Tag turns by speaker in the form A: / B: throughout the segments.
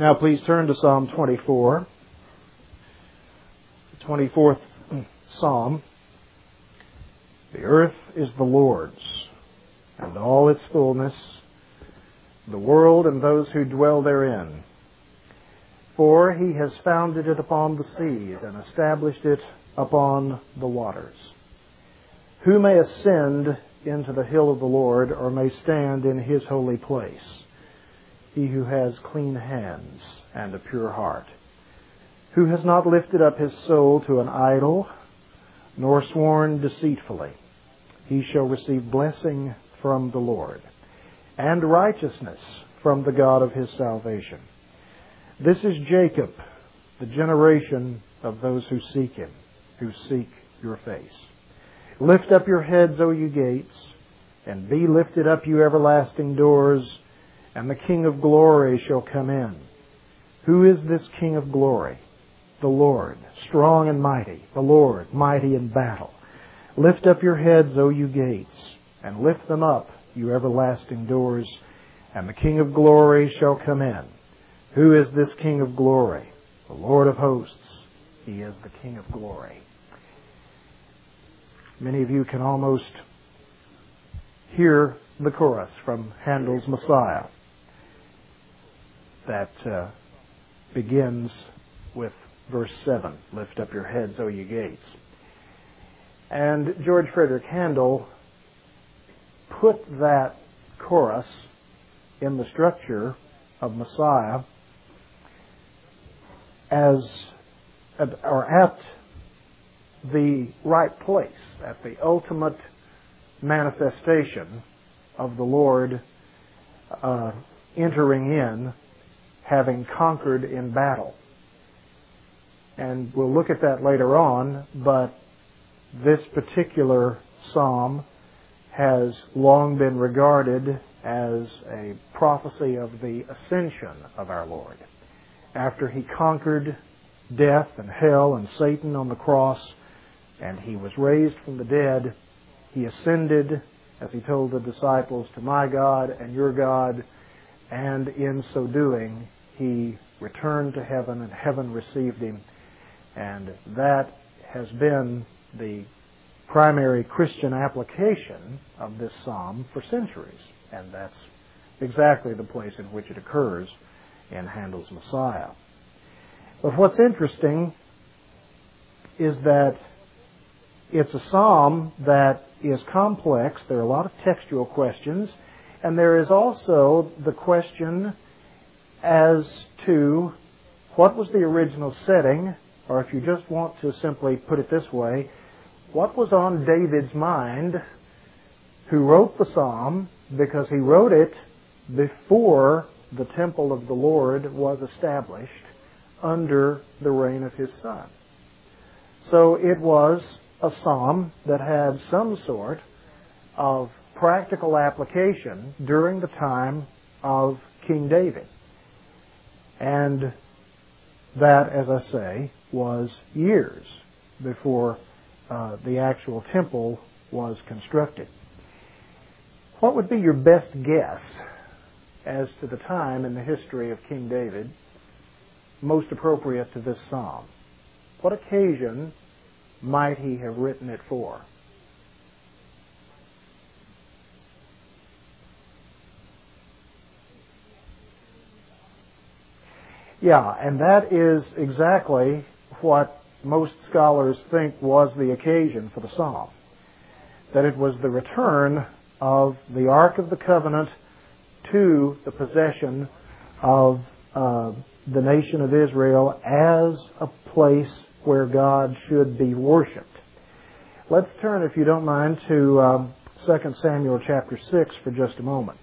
A: Now please turn to Psalm 24, the 24th Psalm. The earth is the Lord's, and all its fullness, the world and those who dwell therein. For he has founded it upon the seas and established it upon the waters. Who may ascend into the hill of the Lord, or may stand in his holy place? He who has clean hands and a pure heart, who has not lifted up his soul to an idol, nor sworn deceitfully. He shall receive blessing from the Lord, and righteousness from the God of his salvation. This is Jacob, the generation of those who seek him, who seek your face. Lift up your heads, O you gates, and be lifted up, you everlasting doors, and the King of glory shall come in. Who is this King of glory? The Lord, strong and mighty, the Lord, mighty in battle. Lift up your heads, O you gates, and lift them up, you everlasting doors, and the King of glory shall come in. Who is this King of glory? The Lord of hosts. He is the King of glory. Many of you can almost hear the chorus from Handel's Messiah that begins with verse 7, lift up your heads, O ye gates. And George Frederick Handel put that chorus in the structure of Messiah at the right place, at the ultimate manifestation of the Lord entering in, having conquered in battle. And we'll look at that later on, but this particular psalm has long been regarded as a prophecy of the ascension of our Lord. After he conquered death and hell and Satan on the cross, and he was raised from the dead, he ascended, as he told the disciples, to my God and your God, and in so doing, he returned to heaven, and heaven received him. And that has been the primary Christian application of this psalm for centuries. And that's exactly the place in which it occurs in Handel's Messiah. But what's interesting is that it's a psalm that is complex. There are a lot of textual questions. And there is also the question as to what was the original setting, or if you just want to simply put it this way, what was on David's mind, who wrote the psalm, because he wrote it before the temple of the Lord was established under the reign of his son. So it was a psalm that had some sort of practical application during the time of King David. And that, as I say, was years before the actual temple was constructed. What would be your best guess as to the time in the history of King David most appropriate to this psalm? What occasion might he have written it for? Yeah, and that is exactly what most scholars think was the occasion for the psalm. That it was the return of the Ark of the Covenant to the possession of the nation of Israel as a place where God should be worshipped. Let's turn, if you don't mind, to 2 Samuel chapter 6 for just a moment.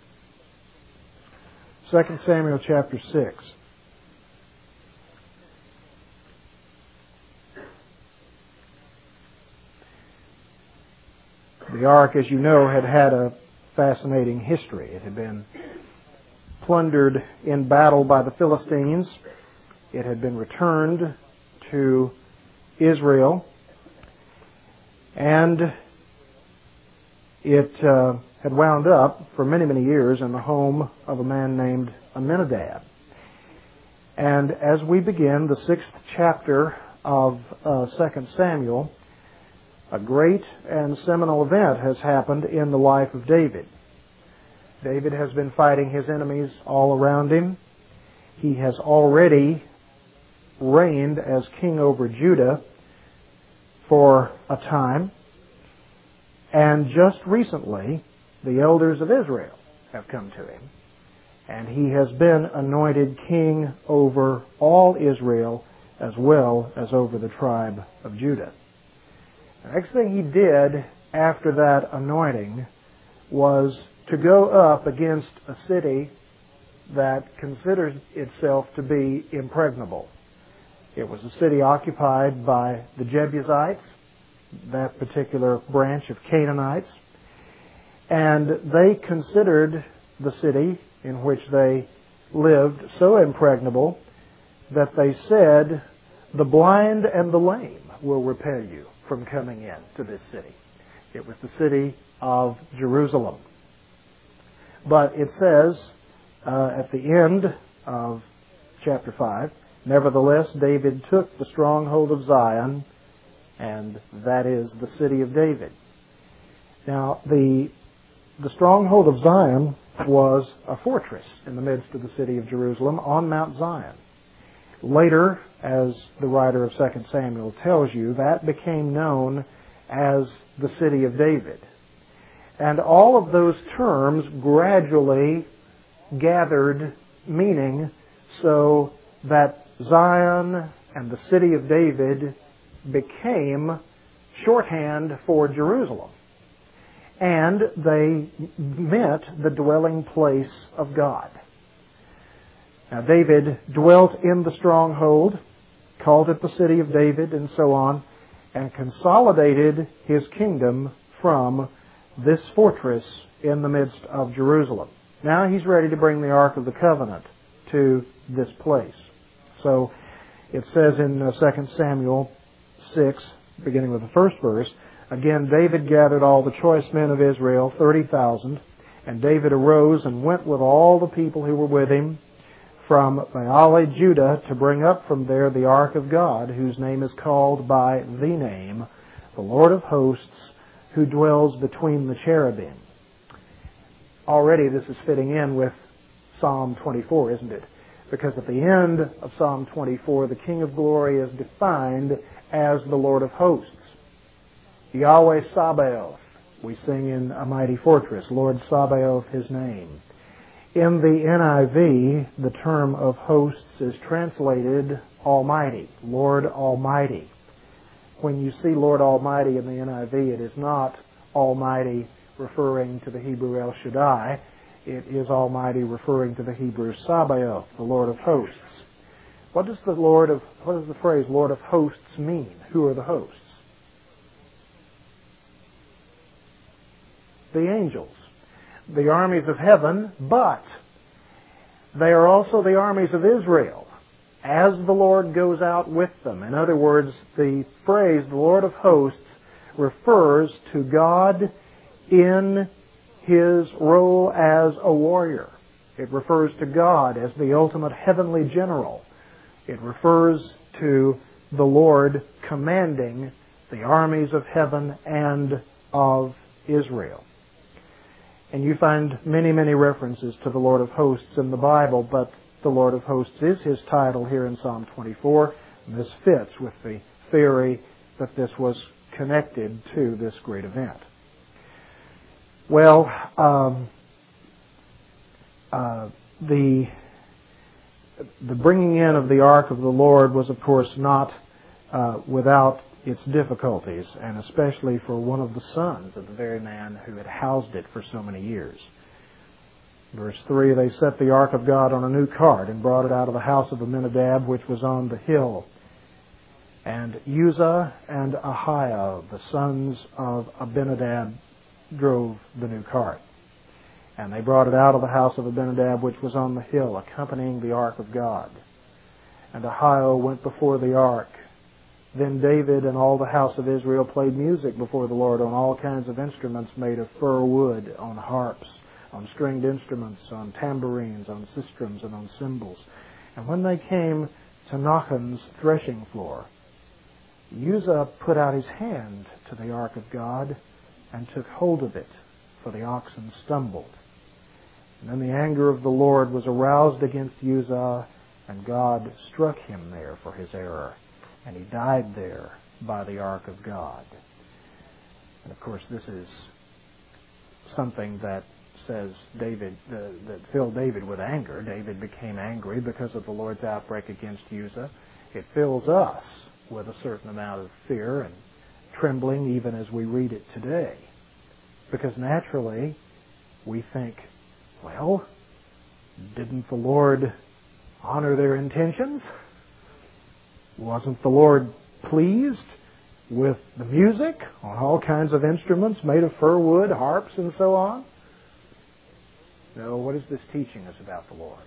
A: 2 Samuel chapter 6. The ark, as you know, had had a fascinating history. It had been plundered in battle by the Philistines. It had been returned to Israel. And it had wound up for many, many years in the home of a man named Aminadab. And as we begin the 6th chapter of 2 Samuel, a great and seminal event has happened in the life of David. David has been fighting his enemies all around him. He has already reigned as king over Judah for a time. And just recently, the elders of Israel have come to him. And he has been anointed king over all Israel as well as over the tribe of Judah. The next thing he did after that anointing was to go up against a city that considered itself to be impregnable. It was a city occupied by the Jebusites, that particular branch of Canaanites, and they considered the city in which they lived so impregnable that they said, "The blind and the lame will repel you from coming in to this city." It was the city of Jerusalem. But it says at the end of chapter 5, "Nevertheless, David took the stronghold of Zion," and that is the city of David. Now, the stronghold of Zion was a fortress in the midst of the city of Jerusalem on Mount Zion. Later, as the writer of 2 Samuel tells you, that became known as the city of David. And all of those terms gradually gathered meaning so that Zion and the city of David became shorthand for Jerusalem. And they meant the dwelling place of God. Now, David dwelt in the stronghold, called it the city of David, and so on, and consolidated his kingdom from this fortress in the midst of Jerusalem. Now he's ready to bring the Ark of the Covenant to this place. So it says in 2 Samuel 6, beginning with the first verse, "Again, David gathered all the choice men of Israel, 30,000, and David arose and went with all the people who were with him from Baalah, Judah, to bring up from there the ark of God, whose name is called by the name, the Lord of hosts, who dwells between the cherubim." Already this is fitting in with Psalm 24, isn't it? Because at the end of Psalm 24, the King of Glory is defined as the Lord of hosts. Yahweh Sabaoth, we sing in A Mighty Fortress, Lord Sabaoth, His name. In the NIV, the term of hosts is translated Almighty, Lord Almighty. When you see Lord Almighty in the NIV, it is not Almighty referring to the Hebrew El Shaddai. It is Almighty referring to the Hebrew Sabaoth, the Lord of hosts. What does the phrase Lord of hosts mean? Who are the hosts? The angels, the armies of heaven, but they are also the armies of Israel as the Lord goes out with them. In other words, the phrase the Lord of hosts refers to God in His role as a warrior. It refers to God as the ultimate heavenly general. It refers to the Lord commanding the armies of heaven and of Israel. And you find many, many references to the Lord of hosts in the Bible, but the Lord of hosts is His title here in Psalm 24. And this fits with the theory that this was connected to this great event. Well, the bringing in of the Ark of the Lord was, of course, not without its difficulties, and especially for one of the sons of the very man who had housed it for so many years. Verse 3, "They set the Ark of God on a new cart and brought it out of the house of Abinadab, which was on the hill. And Uzzah and Ahio, the sons of Abinadab, drove the new cart. And they brought it out of the house of Abinadab, which was on the hill, accompanying the Ark of God. And Ahio went before the Ark. Then David and all the house of Israel played music before the Lord on all kinds of instruments made of fir wood, on harps, on stringed instruments, on tambourines, on sistrums, and on cymbals. And when they came to Nachon's threshing floor, Uzzah put out his hand to the ark of God and took hold of it, for the oxen stumbled. And then the anger of the Lord was aroused against Uzzah, and God struck him there for his error, and he died there by the ark of God. And of course, this is something that says that filled David with anger. David became angry because of the Lord's outbreak against Uzzah. It fills us with a certain amount of fear and trembling even as we read it today. Because naturally, we think, well, didn't the Lord honor their intentions? Wasn't the Lord pleased with the music on all kinds of instruments made of fir wood, harps, and so on? No, what is this teaching us about the Lord?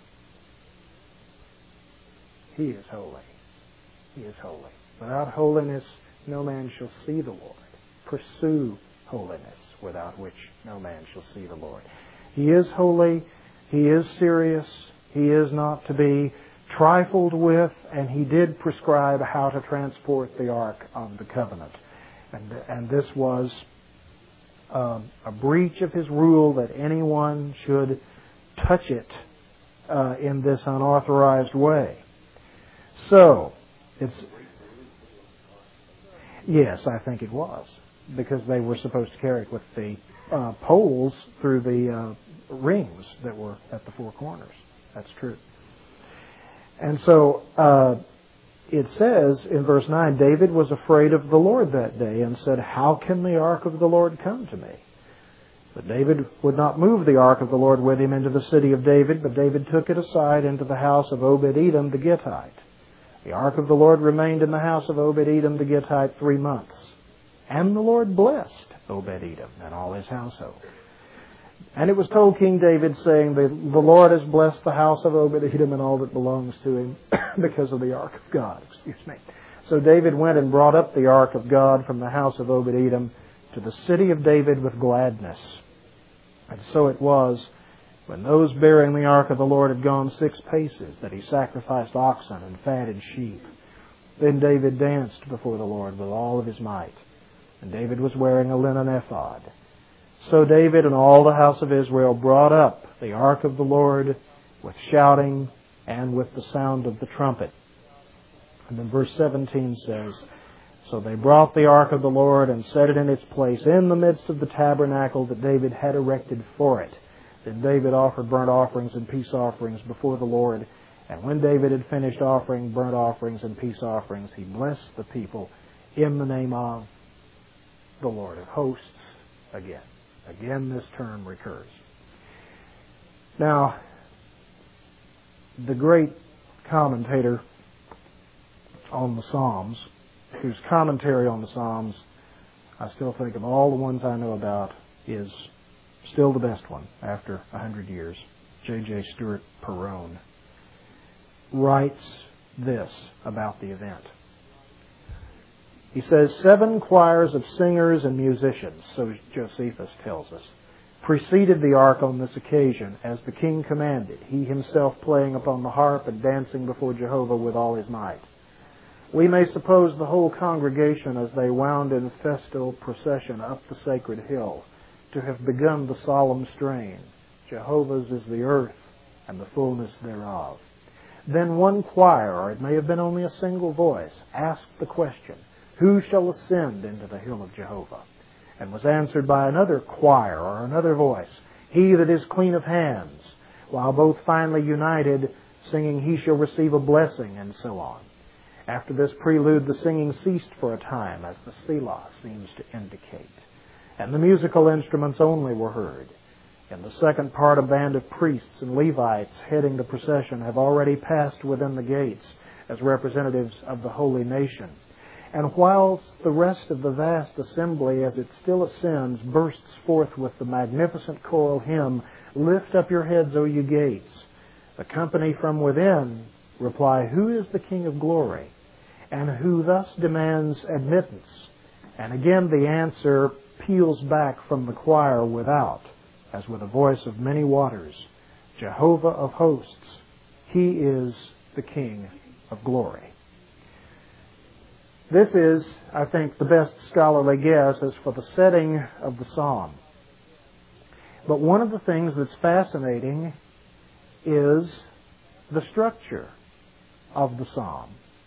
A: He is holy. He is holy. Without holiness, no man shall see the Lord. Pursue holiness, without which no man shall see the Lord. He is holy. He is serious. He is not to be trifled with, and He did prescribe how to transport the Ark of the Covenant. And this was a breach of His rule that anyone should touch it in this unauthorized way. So, yes, I think it was, because they were supposed to carry it with the poles through the rings that were at the four corners. That's true. And so it says in verse 9, David was afraid of the Lord that day and said, "How can the ark of the Lord come to me?" But David would not move the ark of the Lord with him into the city of David, but David took it aside into the house of Obed-Edom the Gittite. The ark of the Lord remained in the house of Obed-Edom the Gittite 3 months. And the Lord blessed Obed-Edom and all his household. And it was told King David, saying, the Lord has blessed the house of Obed-Edom and all that belongs to him because of the ark of God. So David went and brought up the ark of God from the house of Obed-Edom to the city of David with gladness. And so it was, when those bearing the ark of the Lord had gone 6 paces, that he sacrificed oxen and fatted sheep. Then David danced before the Lord with all of his might. And David was wearing a linen ephod. So David and all the house of Israel brought up the ark of the Lord with shouting and with the sound of the trumpet. And then verse 17 says, So they brought the ark of the Lord and set it in its place in the midst of the tabernacle that David had erected for it. Then David offered burnt offerings and peace offerings before the Lord. And when David had finished offering burnt offerings and peace offerings, he blessed the people in the name of the Lord of hosts again. Again, this term recurs. Now, the great commentator on the Psalms, whose commentary on the Psalms I still think of all the ones I know about, is still the best one after 100 years, J.J. Stewart Perrone, writes this about the event. He says, 7 choirs of singers and musicians, so Josephus tells us, preceded the ark on this occasion, as the king commanded, he himself playing upon the harp and dancing before Jehovah with all his might. We may suppose the whole congregation, as they wound in festal procession up the sacred hill, to have begun the solemn strain, Jehovah's is the earth and the fullness thereof. Then one choir, or it may have been only a single voice, asked the question, Who shall ascend into the hill of Jehovah? And was answered by another choir or another voice, He that is clean of hands, while both finally united, singing, He shall receive a blessing, and so on. After this prelude, the singing ceased for a time, as the Selah seems to indicate, and the musical instruments only were heard. In the second part, a band of priests and Levites heading the procession have already passed within the gates as representatives of the holy nation. And whilst the rest of the vast assembly, as it still ascends, bursts forth with the magnificent choral hymn, Lift up your heads, O ye gates, the company from within reply, Who is the King of glory? And who thus demands admittance? And again the answer peals back from the choir without, as with a voice of many waters, Jehovah of hosts, He is the King of glory. This is, I think, the best scholarly guess as for the setting of the psalm. But one of the things that's fascinating is the structure of the psalm.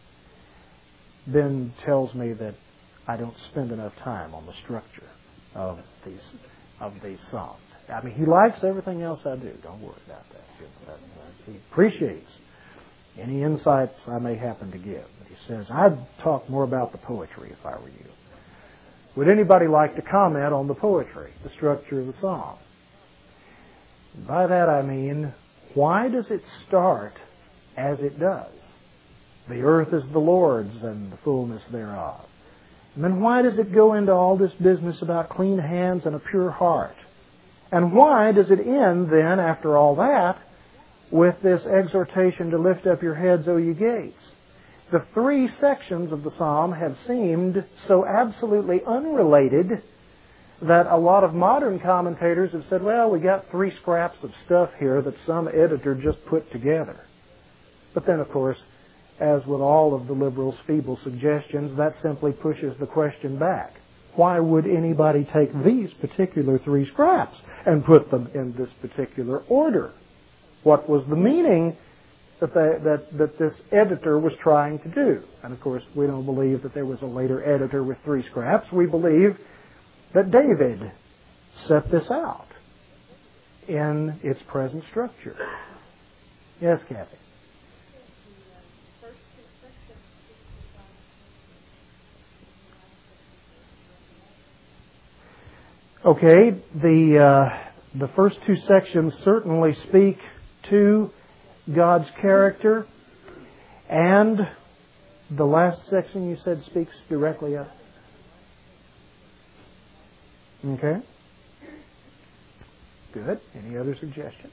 A: Ben tells me that I don't spend enough time on the structure of these psalms. I mean, he likes everything else I do. Don't worry about that. He appreciates any insights I may happen to give. But he says, I'd talk more about the poetry if I were you. Would anybody like to comment on the poetry, the structure of the psalm? By that I mean, why does it start as it does? The earth is the Lord's and the fullness thereof. And then why does it go into all this business about clean hands and a pure heart? And why does it end then, after all that, with this exhortation to lift up your heads, O ye gates? The three sections of the psalm have seemed so absolutely unrelated that a lot of modern commentators have said, well, we got three scraps of stuff here that some editor just put together. But then, of course, as with all of the liberals' feeble suggestions, that simply pushes the question back. Why would anybody take these particular three scraps and put them in this particular order? What was the meaning that this editor was trying to do? And of course, we don't believe that there was a later editor with three scraps. We believe that David set this out in its present structure. Yes, Kathy? Okay, the first two sections certainly speak to God's character, and the last section you said speaks directly up. Okay. Good. Any other suggestions?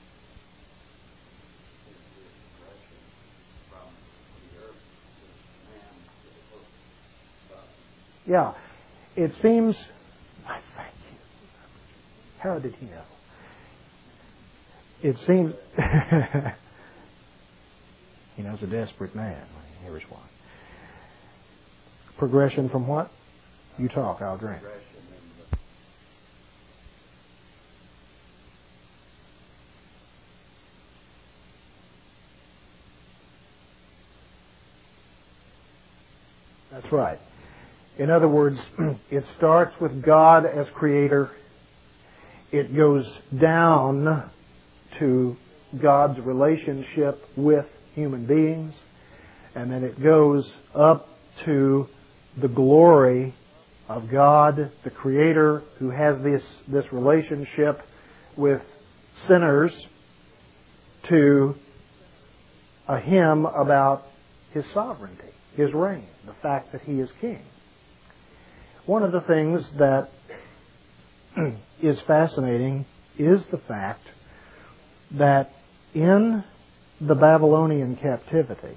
A: Yeah. It seems... Thank you. How did he know? It seems... He knows a desperate man when he hears one. Progression from what? You talk, I'll drink. That's right. In other words, it starts with God as creator. It goes down to God's relationship with human beings. And then it goes up to the glory of God, the creator, who has this relationship with sinners, to a hymn about His sovereignty, His reign, the fact that He is king. One of the things that is fascinating is the fact that in the Babylonian captivity,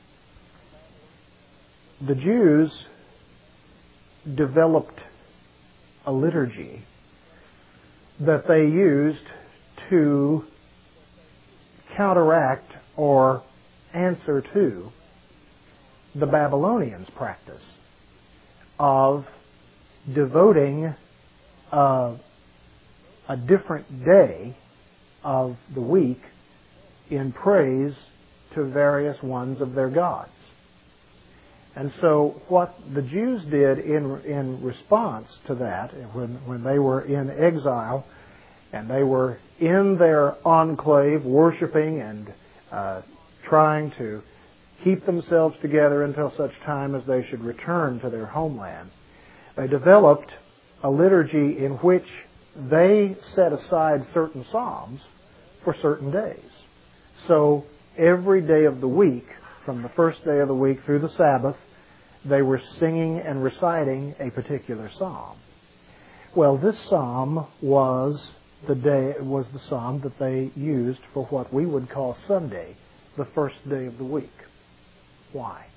A: the Jews developed a liturgy that they used to counteract or answer to the Babylonians' practice of devoting a different day of the week in praise to various ones of their gods. And so what the Jews did in response to that, when they were in exile and they were in their enclave worshiping and trying to keep themselves together until such time as they should return to their homeland, they developed a liturgy in which they set aside certain psalms for certain days. So every day of the week, from the first day of the week through the Sabbath, they were singing and reciting a particular psalm. Well, this psalm was the psalm that they used for what we would call Sunday, the first day of the week. Why?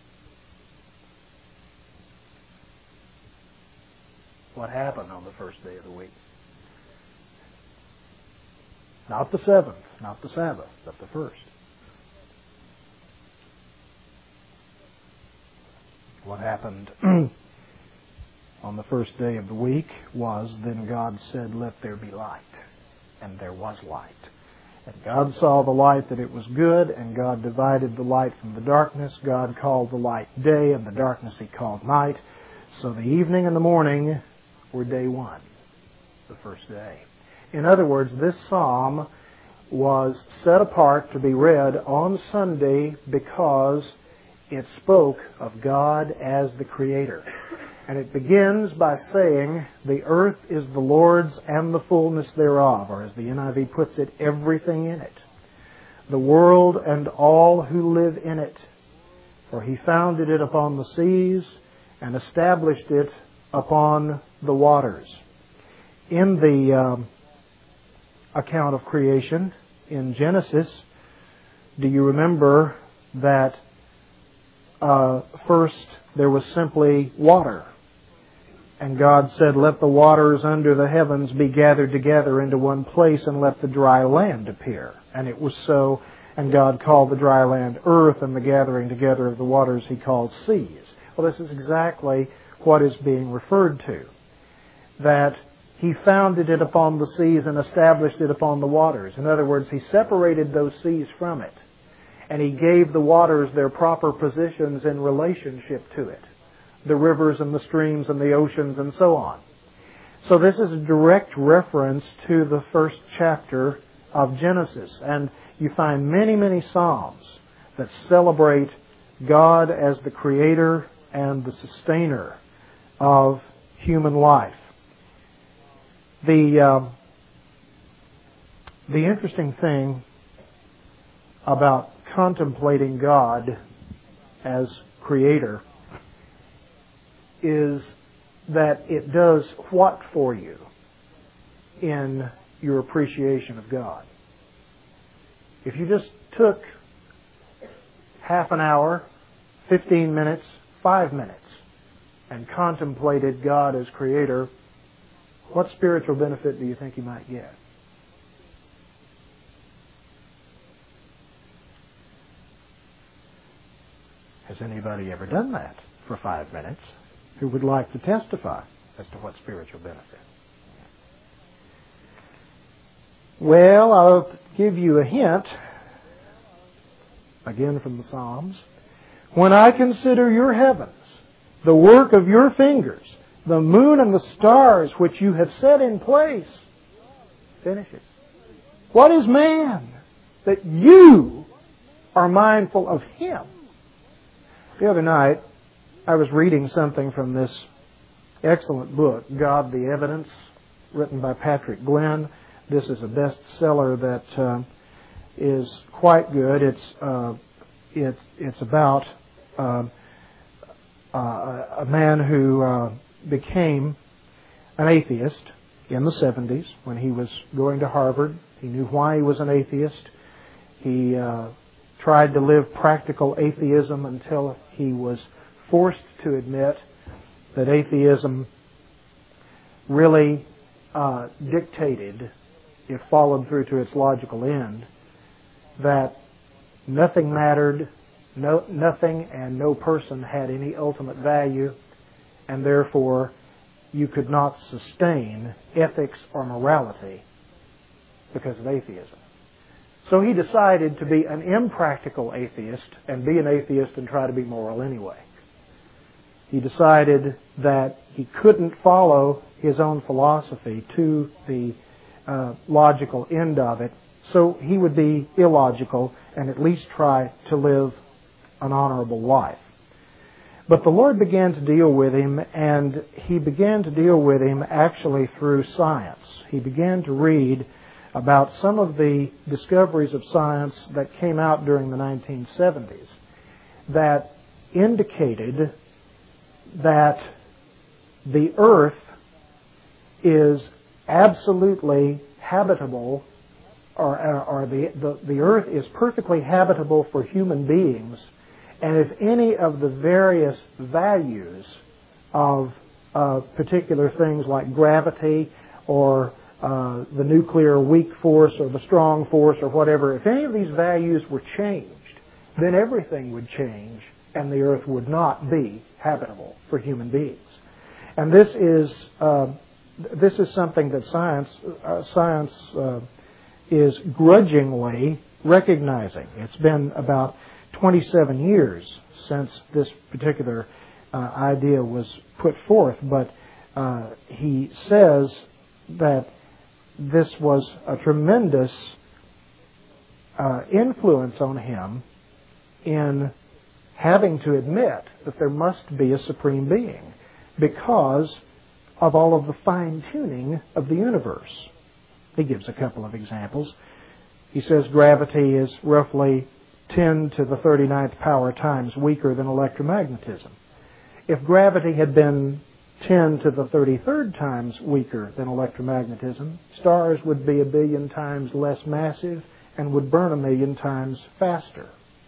A: What happened on the first day of the week? Not the seventh, not the Sabbath, but the first. What happened on the first day of the week was, then God said, "Let there be light." And there was light. And God saw the light that it was good, and God divided the light from the darkness. God called the light day, and the darkness He called night. So the evening and the morning were day one, the first day. In other words, this psalm was set apart to be read on Sunday because it spoke of God as the Creator. And it begins by saying, "The earth is the Lord's and the fullness thereof," or as the NIV puts it, everything in it. "The world and all who live in it. For He founded it upon the seas and established it upon the waters." In the account of creation in Genesis, do you remember that first there was simply water? And God said, "Let the waters under the heavens be gathered together into one place, and let the dry land appear." And it was so, and God called the dry land earth, and the gathering together of the waters He called seas. Well, this is exactly what is being referred to. That He founded it upon the seas and established it upon the waters. In other words, He separated those seas from it. And He gave the waters their proper positions in relationship to it. The rivers and the streams and the oceans and so on. So this is a direct reference to the first chapter of Genesis. And you find many, many psalms that celebrate God as the Creator and the Sustainer of human life. The interesting thing about contemplating God as Creator is that it does what for you in your appreciation of God? If you just took half an hour, 15 minutes, 5 minutes, and contemplated God as Creator, what spiritual benefit do you think you might get? Has anybody ever done that for 5 minutes who would like to testify as to what spiritual benefit? Well, I'll give you a hint, again from the Psalms. "When I consider your heavens, the work of your fingers, the moon and the stars which you have set in place." Finish it. "What is man that you are mindful of him?" The other night, I was reading something from this excellent book, God the Evidence, written by Patrick Glenn. This is a bestseller that is quite good. It's about a man who became an atheist in the 70s when he was going to Harvard. He knew why he was an atheist. He tried to live practical atheism until he was forced to admit that atheism really dictated, if followed through to its logical end, that nothing mattered, nothing and no person had any ultimate value, and therefore you could not sustain ethics or morality because of atheism. So he decided to be an impractical atheist and be an atheist and try to be moral anyway. He decided that he couldn't follow his own philosophy to the logical end of it, so he would be illogical and at least try to live an honorable life. But the Lord began to deal with him, and He began to deal with him actually through science. He began to read about some of the discoveries of science that came out during the 1970s that indicated that the earth is absolutely habitable, or the earth is perfectly habitable for human beings, and if any of the various values of particular things like gravity or the nuclear weak force or the strong force or whatever, if any of these values were changed, then everything would change and the earth would not be habitable for human beings. And this is something that science is grudgingly recognizing. It's been about 27 years since this particular idea was put forth, but he says that this was a tremendous influence on him in having to admit that there must be a supreme being because of all of the fine-tuning of the universe. He gives a couple of examples. He says gravity is roughly 10 to the 39th power times weaker than electromagnetism. If gravity had been 10 to the 33rd times weaker than electromagnetism, stars would be 1 billion times less massive and would burn 1 million times faster.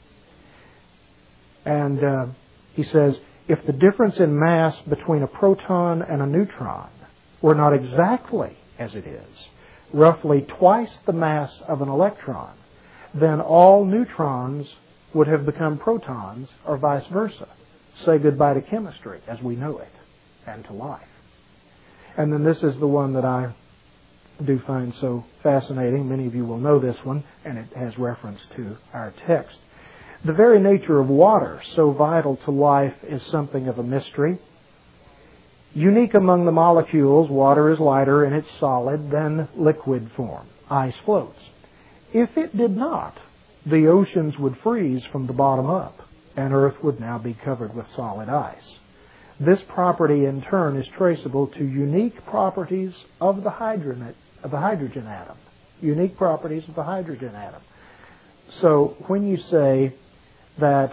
A: And he says, if the difference in mass between a proton and a neutron were not exactly as it is, roughly twice the mass of an electron, then all neutrons would have become protons, or vice versa. Say goodbye to chemistry as we know it, and to life. And then this is the one that I do find so fascinating. Many of you will know this one, and it has reference to our text. The very nature of water, so vital to life, is something of a mystery. Unique among the molecules, water is lighter in its solid than liquid form. Ice floats. If it did not, the oceans would freeze from the bottom up, and Earth would now be covered with solid ice. This property, in turn, is traceable to unique properties of the hydrogen atom. Unique properties of the hydrogen atom. So when you say that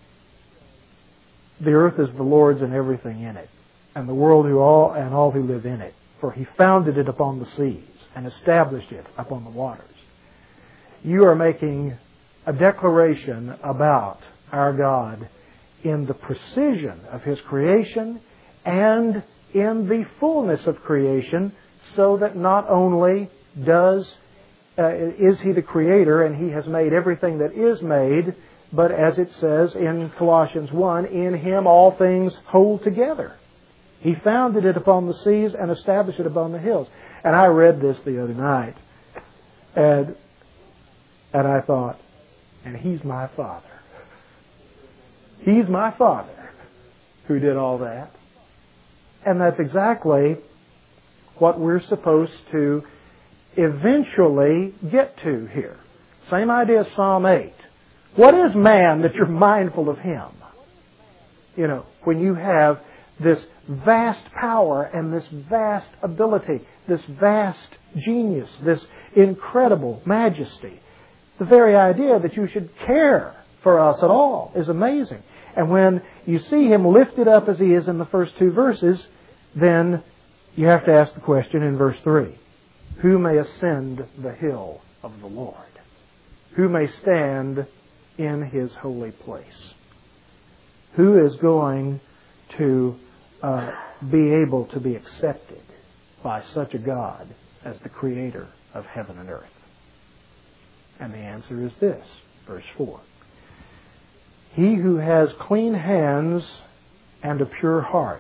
A: the earth is the Lord's and everything in it, and the world and all who live in it, for He founded it upon the seas and established it upon the waters, you are making a declaration about our God in the precision of His creation and in the fullness of creation, so that not only is He the Creator and He has made everything that is made, but as it says in Colossians 1, in Him all things hold together. He founded it upon the seas and established it upon the hills. And I read this the other night, and I thought, and He's my Father. He's my Father who did all that. And that's exactly what we're supposed to eventually get to here. Same idea as Psalm 8. What is man that you're mindful of him? You know, when you have this vast power and this vast ability, this vast genius, this incredible majesty, the very idea that you should care for us at all is amazing. And when you see Him lifted up as He is in the first 2 verses, then you have to ask the question in verse 3. Who may ascend the hill of the Lord? Who may stand in His holy place? Who is going to be able to be accepted by such a God as the Creator of heaven and earth? And the answer is this, verse 4. He who has clean hands and a pure heart.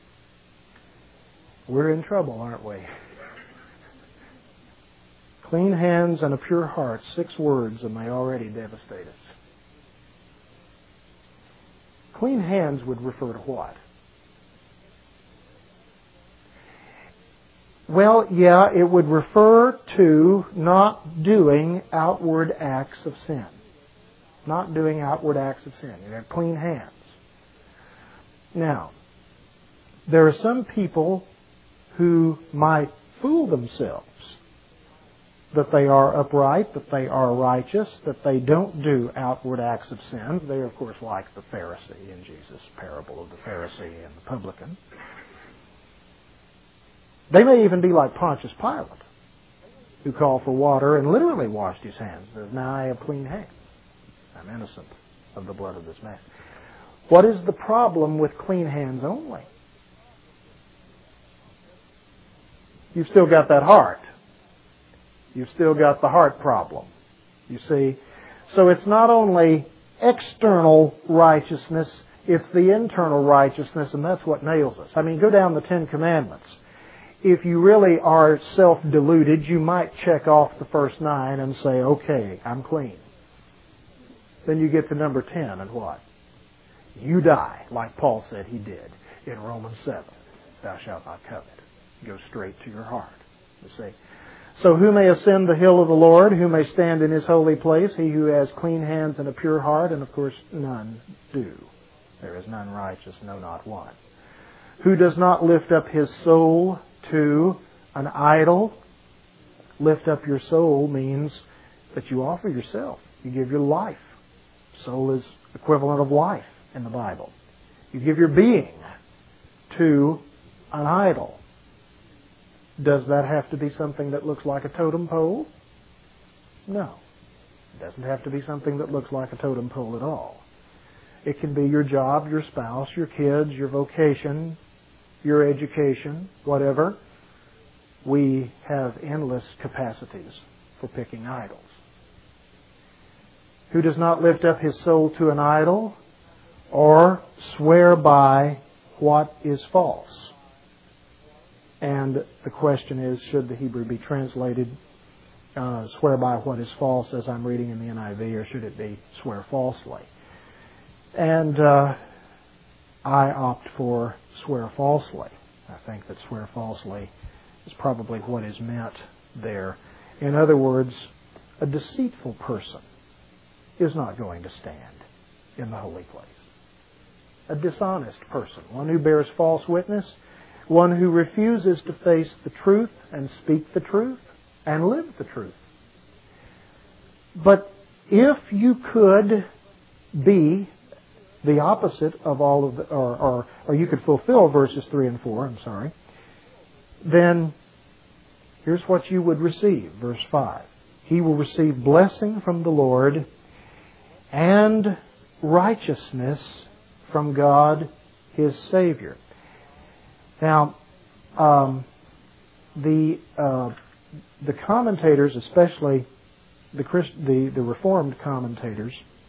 A: We're in trouble, aren't we? Clean hands and a pure heart, 6 words, and they already devastate us. Clean hands would refer to what? Well, yeah, it would refer to not doing outward acts of sin. Not doing outward acts of sin. You have clean hands. Now, there are some people who might fool themselves that they are upright, that they are righteous, that they don't do outward acts of sin. They're, of course, like the Pharisee in Jesus' parable of the Pharisee and the publican. They may even be like Pontius Pilate, who called for water and literally washed his hands. Now I have clean hands. I'm innocent of the blood of this man. What is the problem with clean hands only? You've still got that heart. You've still got the heart problem. You see? So it's not only external righteousness. It's the internal righteousness, and that's what nails us. I mean, go down the Ten Commandments. If you really are self-deluded, you might check off the first 9 and say, okay, I'm clean. Then you get to number 10, and what? You die, like Paul said he did in Romans 7. Thou shalt not covet. Go straight to your heart. You see. So who may ascend the hill of the Lord? Who may stand in His holy place? He who has clean hands and a pure heart, and of course none do. There is none righteous, no, not one. Who does not lift up his soul to an idol? Lift up your soul means that you offer yourself. You give your life. Soul is equivalent of life in the Bible. You give your being to an idol. Does that have to be something that looks like a totem pole? No. It doesn't have to be something that looks like a totem pole at all. It can be your job, your spouse, your kids, your vocation, your education, whatever. We have endless capacities for picking idols. Who does not lift up his soul to an idol or swear by what is false? And the question is, should the Hebrew be translated swear by what is false, as I'm reading in the NIV, or should it be swear falsely? And I opt for swear falsely. I think that swear falsely is probably what is meant there. In other words, a deceitful person is not going to stand in the holy place. A dishonest person, one who bears false witness, one who refuses to face the truth and speak the truth and live the truth. But if you could be the opposite of all of the, or you could fulfill verses 3 and 4, then here's what you would receive, verse 5. He will receive blessing from the Lord and righteousness from God his Savior. Now, the commentators, especially the Reformed commentators,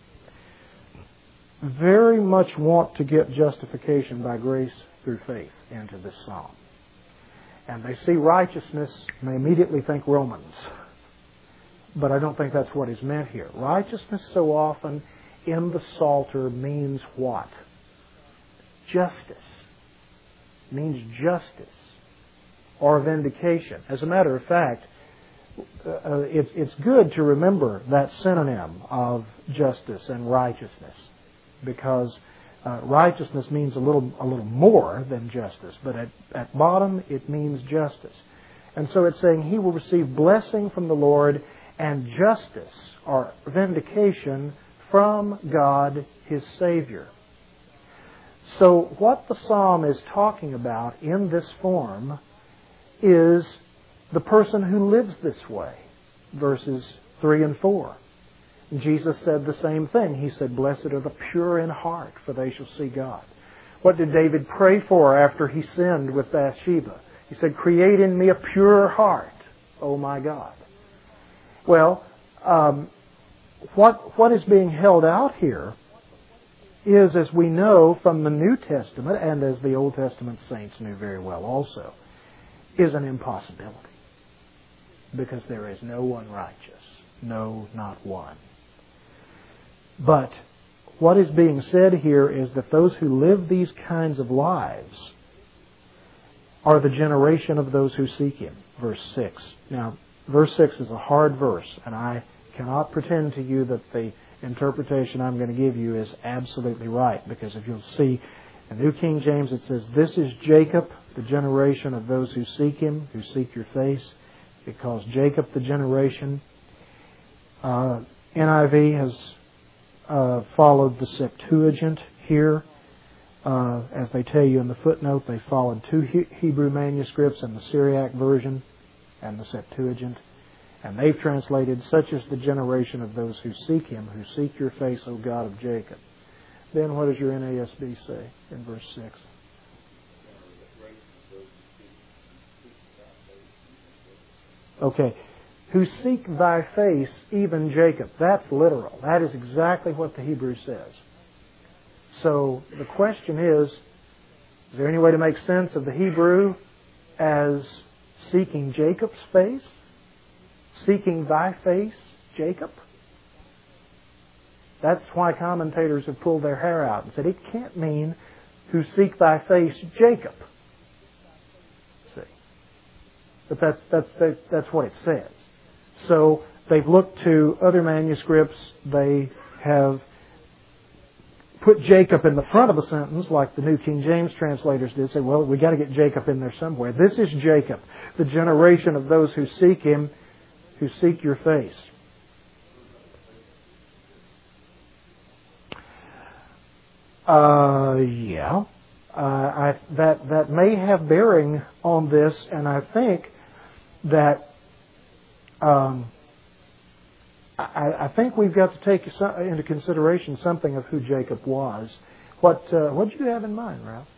A: very much want to get justification by grace through faith into this psalm. And they see righteousness and they immediately think Romans. But I don't think that's what is meant here. Righteousness so often in the Psalter means what? Justice. It means justice or vindication. As a matter of fact, it's good to remember that synonym of justice and righteousness, because righteousness means a little more than justice, but at bottom it means justice. And so it's saying he will receive blessing from the Lord and justice or vindication from God his Savior. So what the psalm is talking about in this form is the person who lives this way. Verses 3 and 4. Jesus said the same thing. He said, "Blessed are the pure in heart, for they shall see God." What did David pray for after he sinned with Bathsheba? He said, "Create in me a pure heart, O my God." Well, what is being held out here is, as we know from the New Testament, and as the Old Testament saints knew very well also, is an impossibility. Because there is no one righteous. No, not one. But what is being said here is that those who live these kinds of lives are the generation of those who seek Him. Verse 6. Now, verse 6 is a hard verse, and I cannot pretend to you that the interpretation I'm going to give you is absolutely right, because if you'll see in New King James it says, "This is Jacob, the generation of those who seek Him, who seek your face." It calls Jacob the generation. NIV has followed the Septuagint here. As they tell you in the footnote, they followed two Hebrew manuscripts and the Syriac version and the Septuagint. And they've translated, "Such is the generation of those who seek Him, who seek your face, O God of Jacob." Then what does your NASB say in verse 6? Okay. who seek thy face, even Jacob. That's literal. That is exactly what the Hebrew says. So the question is there any way to make sense of the Hebrew as seeking Jacob's face? Seeking thy face, Jacob? That's why commentators have pulled their hair out and said it can't mean who seek thy face, Jacob. See? But that's what it says. So they've looked to other manuscripts. They have put Jacob in the front of a sentence, like the New King James translators did. Say, well, we got to get Jacob in there somewhere. This is Jacob, the generation of those who seek Him, who seek your face. That may have bearing on this, and I think that I think we've got to take into consideration something of who Jacob was. What did you have in mind, Ralph?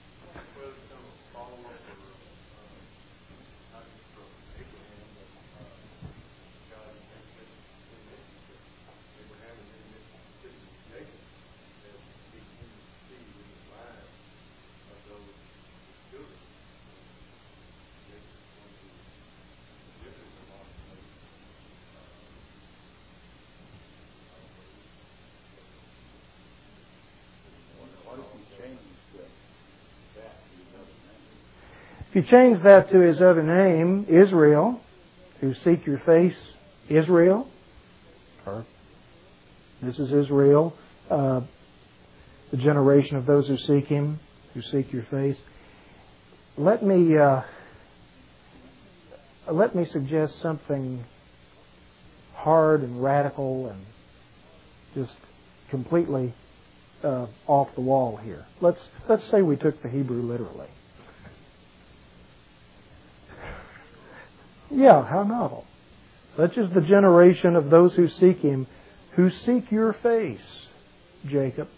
A: If you change that to his other name, Israel, who seek your face, Israel, or this is Israel, the generation of those who seek Him, who seek your face. Let me suggest something hard and radical and just completely off the wall here. Let's say we took the Hebrew literally. Yeah, how novel. Such is the generation of those who seek Him, who seek your face, Jacob.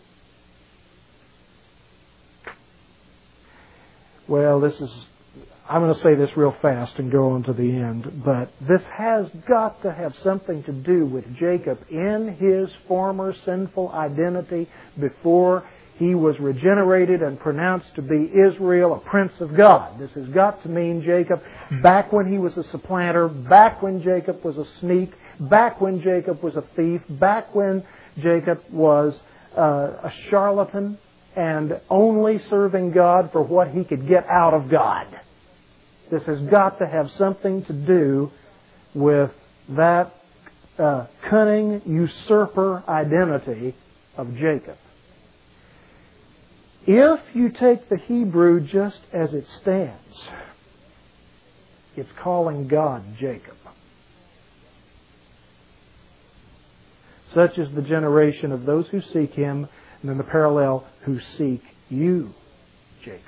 A: Well, I'm going to say this real fast and go on to the end, but this has got to have something to do with Jacob in his former sinful identity before he was regenerated and pronounced to be Israel, a prince of God. This has got to mean Jacob back when he was a supplanter, back when Jacob was a sneak, back when Jacob was a thief, back when Jacob was a charlatan and only serving God for what he could get out of God. This has got to have something to do with that cunning usurper identity of Jacob. If you take the Hebrew just as it stands, it's calling God Jacob. Such is the generation of those who seek Him, and then the parallel, who seek you, Jacob.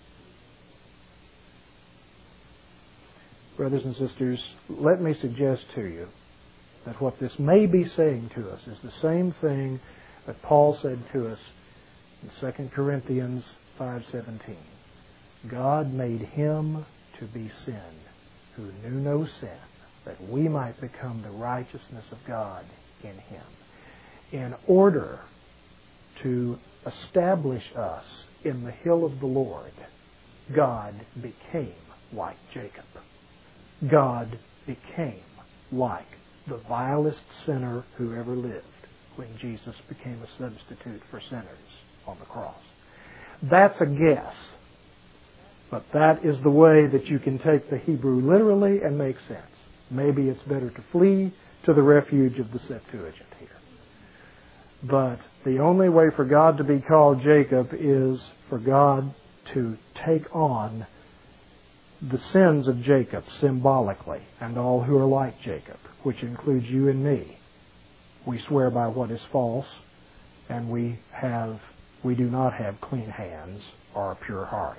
A: Brothers and sisters, let me suggest to you that what this may be saying to us is the same thing that Paul said to us in 2 Corinthians 5:17. God made Him to be sin, who knew no sin, that we might become the righteousness of God in Him, in order to establish us in the hill of the Lord. God became like Jacob. God became like the vilest sinner who ever lived when Jesus became a substitute for sinners on the cross. That's a guess, but that is the way that you can take the Hebrew literally and make sense. Maybe it's better to flee to the refuge of the Septuagint here. But the only way for God to be called Jacob is for God to take on the sins of Jacob symbolically, and all who are like Jacob, which includes you and me. We swear by what is false, and we do not have clean hands or a pure heart.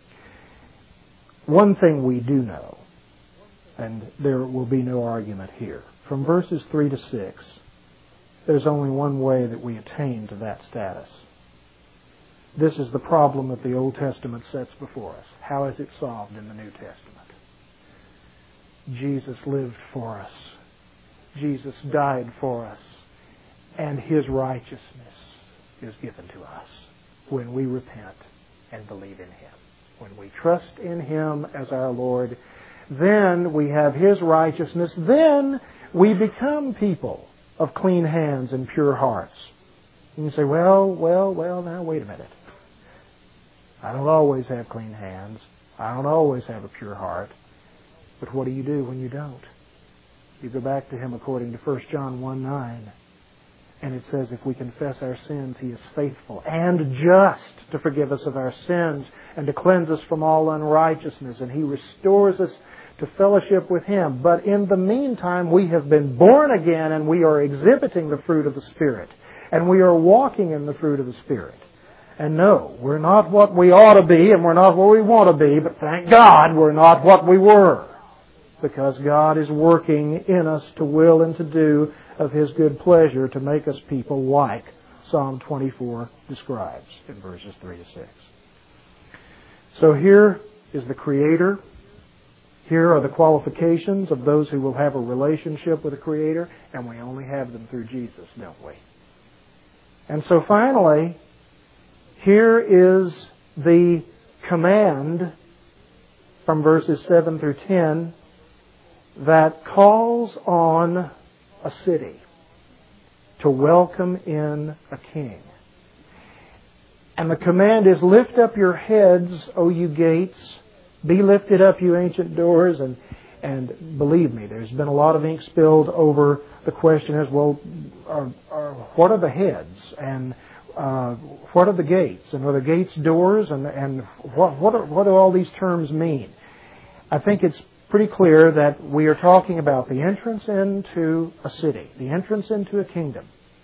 A: One thing we do know, and there will be no argument here, from verses 3 to 6, there's only one way that we attain to that status. This is the problem that the Old Testament sets before us. How is it solved in the New Testament? Jesus lived for us. Jesus died for us. And His righteousness is given to us when we repent and believe in Him. When we trust in Him as our Lord, then we have His righteousness. Then we become people of clean hands and pure hearts. And you say, well, now wait a minute. I don't always have clean hands. I don't always have a pure heart. But what do you do when you don't? You go back to Him according to 1 John 1:9. And it says, if we confess our sins, He is faithful and just to forgive us of our sins and to cleanse us from all unrighteousness. And He restores us to fellowship with Him. But in the meantime, we have been born again and we are exhibiting the fruit of the Spirit. And we are walking in the fruit of the Spirit. And no, we're not what we ought to be and we're not what we want to be, but thank God we're not what we were. Because God is working in us to will and to do of His good pleasure to make us people like Psalm 24 describes in verses 3 to 6. So here is the Creator. Here are the qualifications of those who will have a relationship with the Creator, and we only have them through Jesus, don't we? And so finally, here is the command from verses 7 through 10 that calls on a city to welcome in a king. And the command is, lift up your heads, O you gates, be lifted up, you ancient doors. And believe me, there's been a lot of ink spilled over the question as, well, what are the heads? And what are the gates? And are the gates doors? And what do all these terms mean? I think it's pretty clear that we are talking about the entrance into a city, the entrance into a kingdom.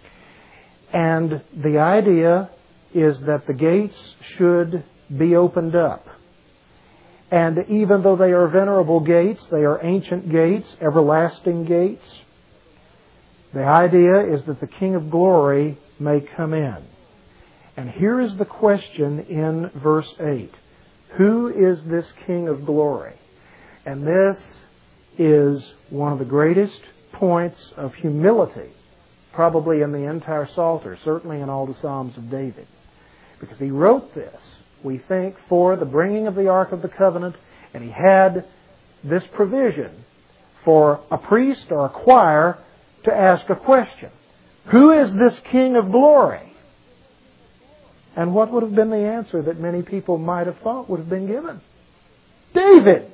A: And the idea is that the gates should be opened up. And even though they are venerable gates, they are ancient gates, everlasting gates, the idea is that the King of Glory may come in. And here is the question in verse 8. Who is this King of Glory? And this is one of the greatest points of humility, probably in the entire Psalter, certainly in all the Psalms of David. Because he wrote this, we think, for the bringing of the Ark of the Covenant, and he had this provision for a priest or a choir to ask a question. Who is this King of Glory? And what would have been the answer that many people might have thought would have been given? David!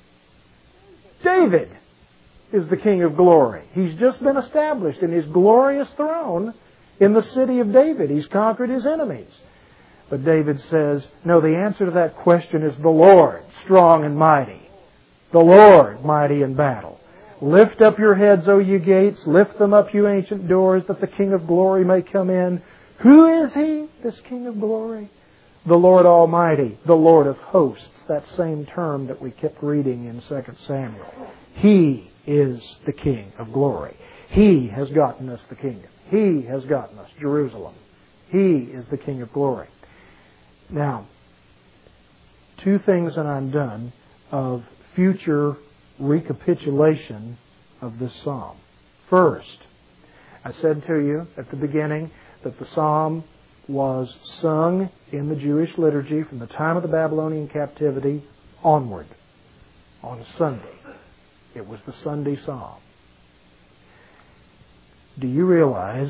A: David is the King of Glory. He's just been established in His glorious throne in the city of David. He's conquered His enemies. But David says, no, the answer to that question is the Lord, strong and mighty. The Lord, mighty in battle. Lift up your heads, O you gates. Lift them up, you ancient doors, that the King of Glory may come in. Who is He, this King of Glory? The Lord Almighty, the Lord of hosts. That same term that we kept reading in 2 Samuel. He is the King of Glory. He has gotten us the kingdom. He has gotten us Jerusalem. He is the King of Glory. Now, two things and I'm done of future recapitulation of this psalm. First, I said to you at the beginning that the psalm was sung in the Jewish liturgy from the time of the Babylonian captivity onward, on Sunday. It was the Sunday psalm. Do you realize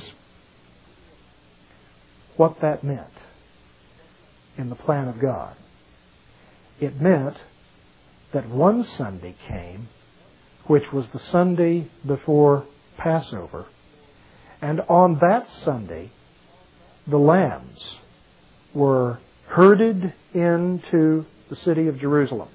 A: what that meant in the plan of God? It meant that one Sunday came, which was the Sunday before Passover, and on that Sunday, the lambs were herded into the city of Jerusalem.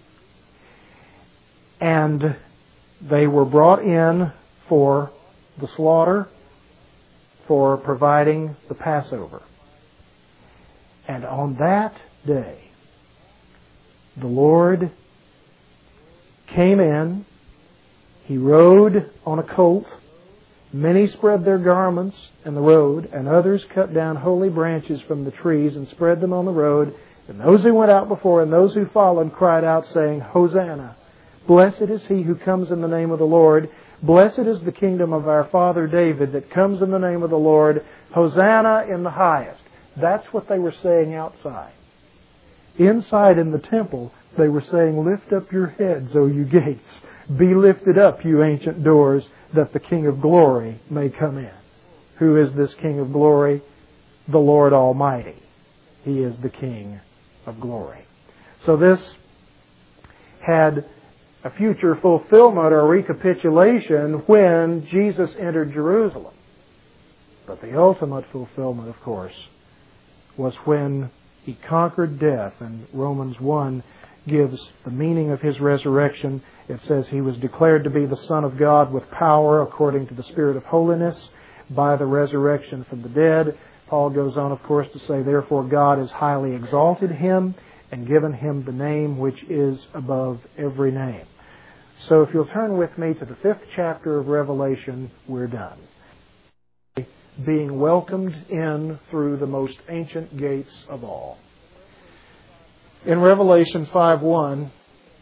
A: And they were brought in for the slaughter, for providing the Passover. And on that day, the Lord came in. He rode on a colt. Many spread their garments in the road, and others cut down holy branches from the trees and spread them on the road. And those who went out before and those who followed cried out, saying, Hosanna! Blessed is he who comes in the name of the Lord. Blessed is the kingdom of our father David that comes in the name of the Lord. Hosanna in the highest. That's what they were saying outside. Inside in the temple, they were saying, lift up your heads, O you gates. Be lifted up, you ancient doors, that the King of glory may come in. Who is this King of glory? The Lord Almighty. He is the King of glory. So this had a future fulfillment or recapitulation when Jesus entered Jerusalem. But the ultimate fulfillment, of course, was when He conquered death. And Romans 1 gives the meaning of His resurrection. It says He was declared to be the Son of God with power according to the Spirit of holiness by the resurrection from the dead. Paul goes on, of course, to say, therefore God has highly exalted Him and given Him the name which is above every name. So if you'll turn with me to the 5th chapter of Revelation, we're done. Being welcomed in through the most ancient gates of all. In Revelation 5:1,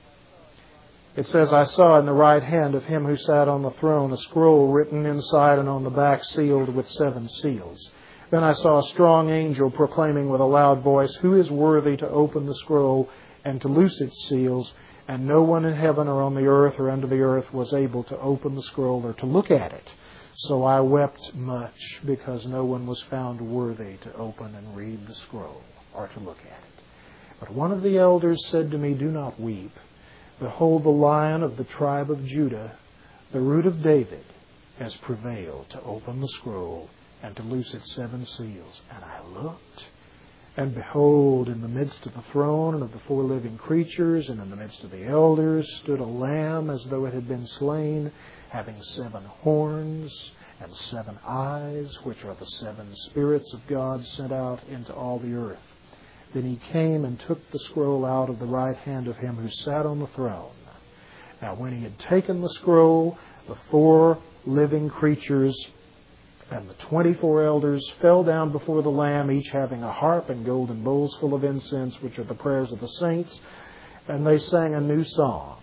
A: it says, I saw in the right hand of Him who sat on the throne a scroll written inside and on the back sealed with 7 seals. Then I saw a strong angel proclaiming with a loud voice, who is worthy to open the scroll and to loose its seals? And no one in heaven or on the earth or under the earth was able to open the scroll or to look at it. So I wept much because no one was found worthy to open and read the scroll or to look at it. But one of the elders said to me, do not weep. Behold, the Lion of the tribe of Judah, the Root of David, has prevailed to open the scroll and to loose its 7 seals. And I looked, and behold, in the midst of the throne and of the 4 living creatures, and in the midst of the elders, stood a lamb as though it had been slain, having 7 horns and 7 eyes, which are the 7 spirits of God sent out into all the earth. Then He came and took the scroll out of the right hand of Him who sat on the throne. Now when He had taken the scroll, the 4 living creatures and the 24 elders fell down before the Lamb, each having a harp and golden bowls full of incense, which are the prayers of the saints. And they sang a new song,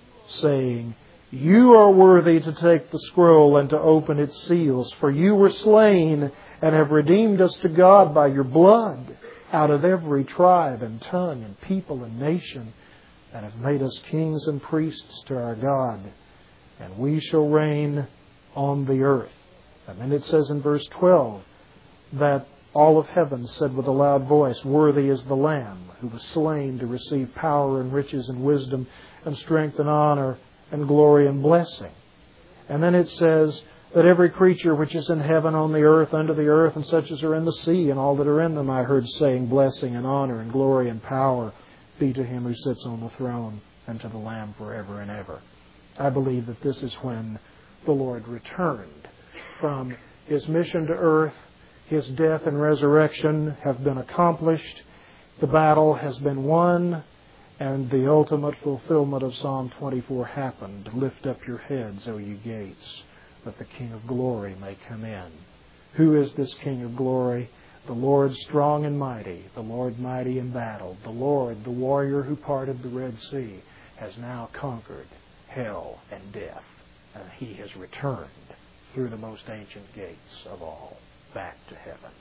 A: saying, you are worthy to take the scroll and to open its seals, for you were slain and have redeemed us to God by your blood out of every tribe and tongue and people and nation, and have made us kings and priests to our God, and we shall reign on the earth. And then it says in verse 12 that all of heaven said with a loud voice, worthy is the Lamb who was slain to receive power and riches and wisdom and strength and honor and glory and blessing. And then it says that every creature which is in heaven, on the earth, under the earth, and such as are in the sea, and all that are in them, I heard saying, blessing and honor and glory and power be to Him who sits on the throne and to the Lamb forever and ever. I believe that this is when the Lord returned from His mission to earth. His death and resurrection have been accomplished. The battle has been won. And the ultimate fulfillment of Psalm 24 happened. Lift up your heads, O ye gates, that the King of glory may come in. Who is this King of glory? The Lord strong and mighty, the Lord mighty in battle. The Lord, the warrior who parted the Red Sea, has now conquered hell and death. And He has returned through the most ancient gates of all back to heaven.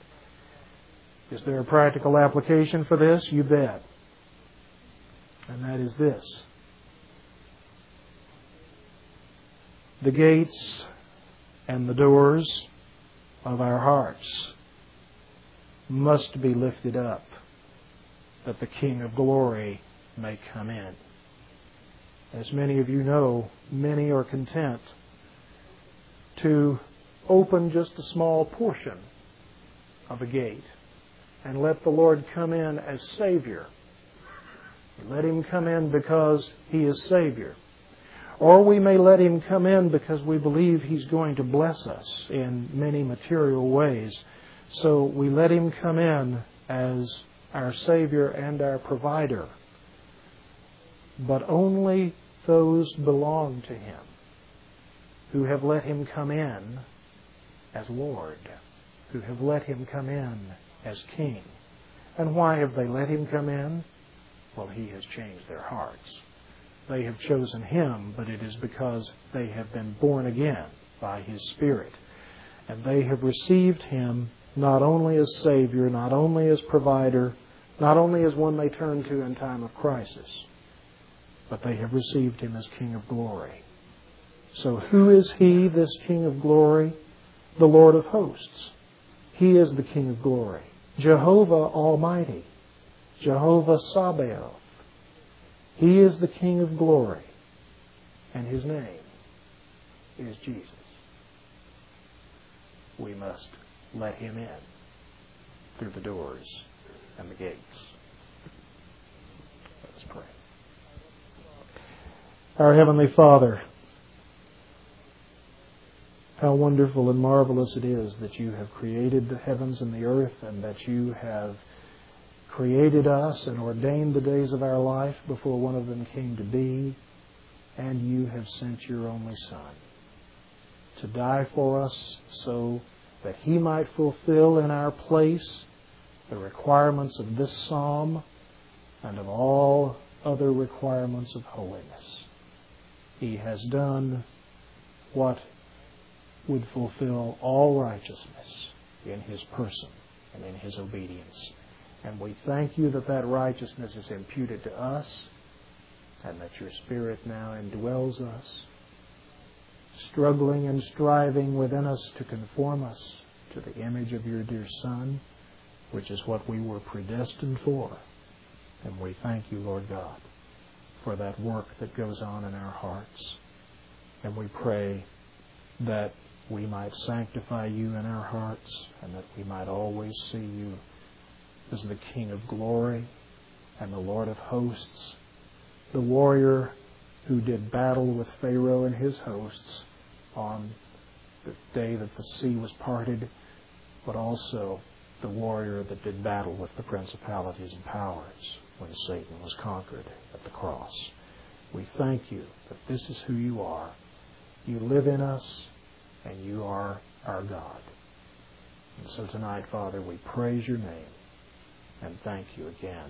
A: Is there a practical application for this? You bet. And that is this. The gates and the doors of our hearts must be lifted up that the King of glory may come in. As many of you know, many are content to open just a small portion of a gate and let the Lord come in as Savior. Let Him come in because He is Savior. Or we may let Him come in because we believe He's going to bless us in many material ways. So we let Him come in as our Savior and our Provider. But only those belong to Him who have let Him come in as Lord, who have let Him come in as King. And why have they let Him come in? Well, He has changed their hearts. they have chosen Him, but it is because they have been born again by His Spirit. And they have received Him not only as Savior, not only as provider, not only as one they turn to in time of crisis, but they have received Him as King of glory. So who is He, this King of glory? The Lord of hosts. He is the King of glory. Jehovah Almighty. Jehovah Sabaoth. He is the King of glory. And His name is Jesus. We must let Him in through the doors and the gates. Let us pray. Our Heavenly Father, how wonderful and marvelous it is that You have created the heavens and the earth, and that You have created us and ordained the days of our life before one of them came to be, and You have sent Your only Son to die for us so that He might fulfill in our place the requirements of this psalm and of all other requirements of holiness. He has done what would fulfill all righteousness in His person and in His obedience. And we thank You that that righteousness is imputed to us, and that Your Spirit now indwells us, struggling and striving within us to conform us to the image of Your dear Son, which is what we were predestined for. And we thank You, Lord God, for that work that goes on in our hearts. And we pray that we might sanctify You in our hearts, and that we might always see You as the King of glory and the Lord of hosts, the warrior who did battle with Pharaoh and his hosts on the day that the sea was parted, but also the warrior that did battle with the principalities and powers when Satan was conquered at the cross. We thank You that this is who You are. You live in us, and You are our God. And so tonight, Father, we praise Your name and thank You again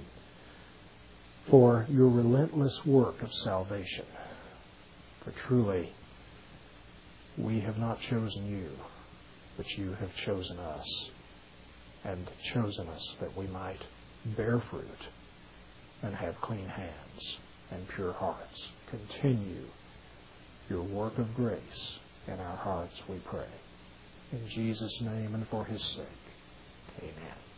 A: for Your relentless work of salvation. For truly, we have not chosen You, but You have chosen us, and chosen us that we might bear fruit and have clean hands and pure hearts. Continue Your work of grace in our hearts, we pray. In Jesus' name and for His sake. Amen.